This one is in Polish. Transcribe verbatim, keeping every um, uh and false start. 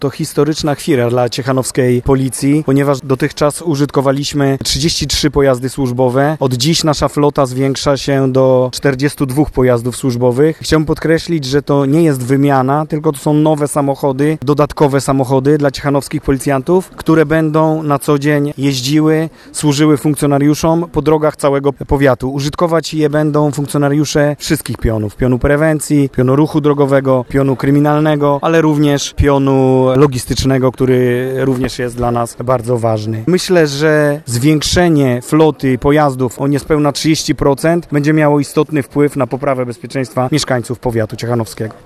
To historyczna chwila dla ciechanowskiej policji, ponieważ dotychczas użytkowaliśmy trzydzieści trzy pojazdy służbowe. Od dziś nasza flota zwiększa się do czterdziestu dwóch pojazdów służbowych. Chciałbym podkreślić, że to nie jest wymiana, tylko to są nowe samochody, dodatkowe samochody dla ciechanowskich policjantów, które będą na co dzień jeździły, służyły funkcjonariuszom po drogach całego powiatu. Użytkować je będą funkcjonariusze wszystkich pionów. Pionu prewencji, pionu ruchu drogowego, pionu kryminalnego, ale również pionu logistycznego, który również jest dla nas bardzo ważny. Myślę, że zwiększenie floty pojazdów o niespełna trzydzieści procent będzie miało istotny wpływ na poprawę bezpieczeństwa mieszkańców powiatu ciechanowskiego.